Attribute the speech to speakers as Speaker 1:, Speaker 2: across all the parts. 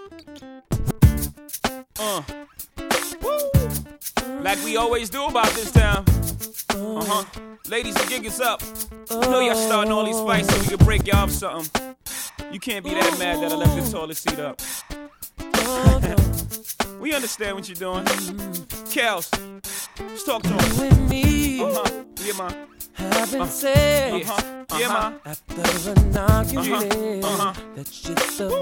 Speaker 1: Woo. Like we always do about this time. Ladies, the gig is up. You know y'all starting all these fights so we can break y'all up something. You can't be that mad that I left the toilet seat up. We understand what you're doing. Kels, let's talk to him.
Speaker 2: You and me,
Speaker 1: Yeah, man.
Speaker 2: having sex
Speaker 1: Yeah, man.
Speaker 2: after an argument. That's just the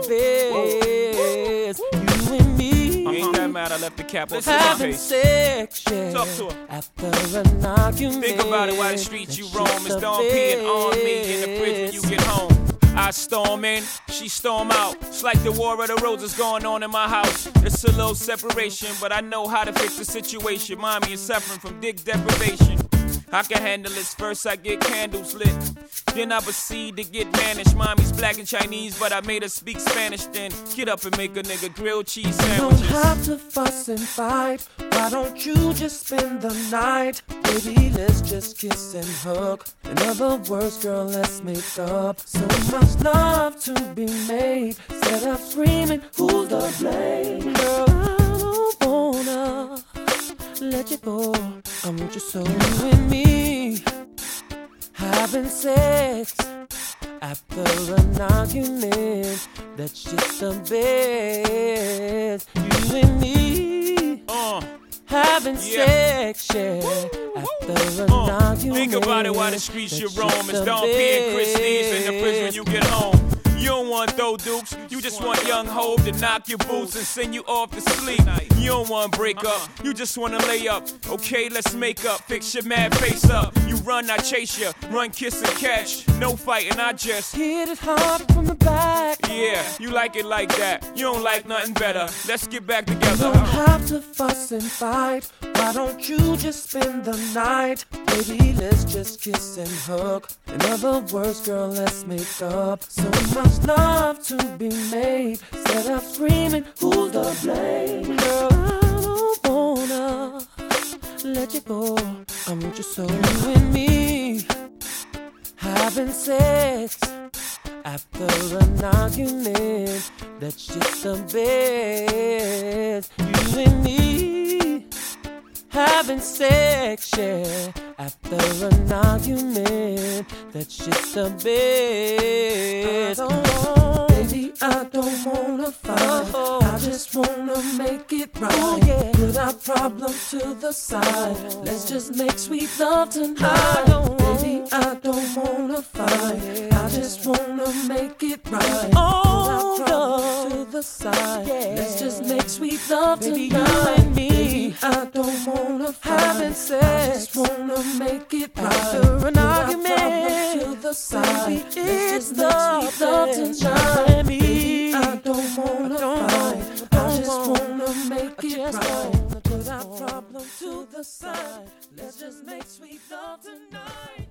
Speaker 2: best. You and me,
Speaker 1: I ain't that mad I left the cap on my
Speaker 2: having
Speaker 1: face.
Speaker 2: sex, yeah,
Speaker 1: Talk to her.
Speaker 2: after an argument.
Speaker 1: Think about it while the streets you
Speaker 2: That's
Speaker 1: roam.
Speaker 2: just
Speaker 1: It's
Speaker 2: the
Speaker 1: Dawn peeing on me in the fridge when you get home. I storm in, she storm out. It's like the war of the roses going on in my house. It's a little separation, but I know how to fix the situation. Mommy is suffering from dick deprivation. I can handle this. First I get candles lit, then I proceed to get managed. Mommy's black and Chinese, but I made her speak Spanish. Then get up and make a nigga grilled cheese sandwiches.
Speaker 2: You don't have to fuss and fight. Why don't you just spend the night? Baby, let's just kiss and hug. In other words, girl, let's make up. So much love to be made. Instead of screaming, who's to blame? Girl, I don't wanna let you go. I want you so you and me having sex after an argument. That's just the best. You and me having sex, yeah, after an argument.
Speaker 1: Think about it while the streets you
Speaker 2: That's
Speaker 1: roam.
Speaker 2: just
Speaker 1: It's
Speaker 2: the
Speaker 1: Dawn P and Chris Lee's in the fridge when
Speaker 2: best.
Speaker 1: you get home. You don't want throw dukes, you just want young Hov to knock your boots and send you off to sleep. You don't want break up, you just wanna lay up. Okay, let's make up, fix your mad face up. You run, I chase you, run, kiss and catch. No fighting, I just
Speaker 2: hit it hard from the back.
Speaker 1: yeah, you like it like that. You don't like nothing better. Let's get back together.
Speaker 2: Don't have to fuss and fight. Why don't you just spend the night? Baby, let's just kiss and hug. In other words, girl, let's make up. So much love to be made. Instead of screaming, who's to blame? Girl, I don't wanna let you go. I want you so you and me having sex after an argument. That's just the best. You and me having sex, yeah, after an argument. That's just the best. Baby, I don't wanna fight. I just wanna make it right. Put our problems to the side. Let's just make sweet love tonight. Baby, I don't wanna fight. I just wanna make it right. Put our problems to the side. Let's just make sweet love tonight. You and me, baby, I don't wanna fight. Having sex, I just wanna make it right. After an argument, to the side. Baby, it's love tonight. Baby, I don't wanna fight. I just wanna make it right. Put our problem to the side. Let's just make sweet love tonight.